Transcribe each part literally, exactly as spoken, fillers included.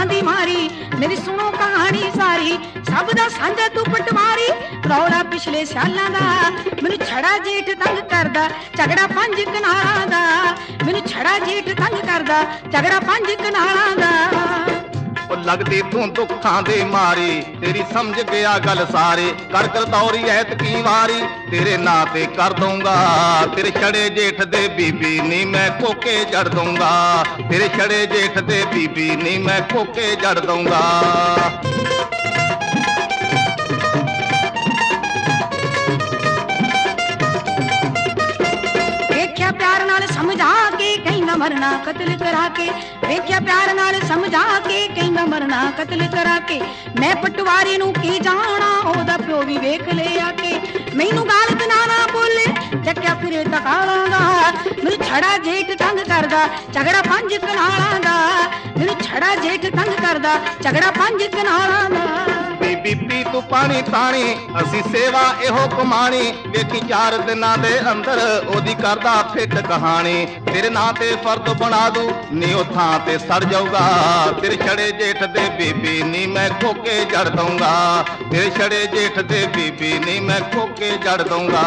दुखां दी मारी मेरी सुनो कहानी सारी सब दा सांझा तू पटवारी रौला पिछले सालां दा मैनू छड़ा जेठ तंग करदा झगड़ा पंज कनालां दा मैनू छड़ा जेठ तंग करदा झगड़ा पंज कनालां दा लगदी तू दुखां दे मारी तेरी समझ गया गल सारे कर कर दौरी ऐत की वारी तेरे नां ते कर दूंगा तेरे छड़े जेठ दे बीबी नी मैं कोके जड़ दूंगा तेरे छड़े जेठ दे बीबी नी मैं कोके जड़ दूंगा। प्यार नाल समझा के कहना मरना कत्ल करा के वेख्या प्यार नाल समझा के कहना मरना कत्ल करा के मैं पटवारी नू की जाना ओदा प्यो भी वेख ले आके मैनू गलत ना ना बोले चक्या फिरे तकालां दा मैनू छड़ा जेठ तंग करदा झगड़ा पंज कनालां दा मैनू छड़ा जेठ तंग करदा झगड़ा पंज कनालां दा बीबी पी तू पानी तानी असी सेवा एहो कमानी वेखी चार दिनां दे अंदर ओदी करदा फिट कहानी तेरे नां ते फर्द बना दू नी ओ थां ते सड़ जाऊगा तेरे छड़े जेठ दे बीबी नी मैं खोके जड़ दूंगा तेरे छड़े जेठ दे बीबी नी मैं खोके जड़ दूंगा।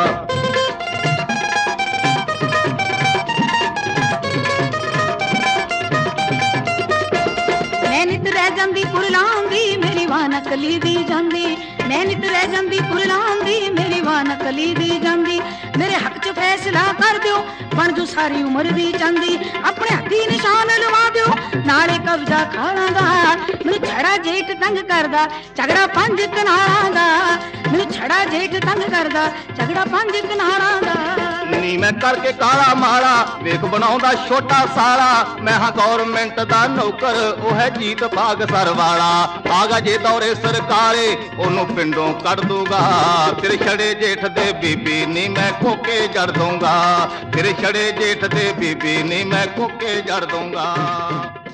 मैं नित रह जांदी कुरलांदी मेरी वाह नकली दी जांदी मैं नित रह जांदी कुरलांदी मेरी वाह नकली दी जांदी मेरे हक च फैसला कर दियो बन जू सारी उम्र दी चांदी अपने हत्थी निशान लवा दियो नाले कब्जा खाना दा मैनू छड़ा जेठ तंग करदा झगड़ा पंज कनालां दा मैनू छड़ा जेठ तंग करदा झगड़ा पंज कनालां दा नी मैं करके काला माला वेख बनाउंदा छोटा साला मैं हाँ गौरमेंट दा नौकर ओ है जीत भाग सर वाला आगा जे दौरे सरकारे ओनू पिंडों कड़ दूंगा तेरे छड़े जेठ दे बीबी नी मैं खोके जड़ दूंगा तेरे छड़े जेठ दे बीबी नी मैं खोके जड़ दूंगा।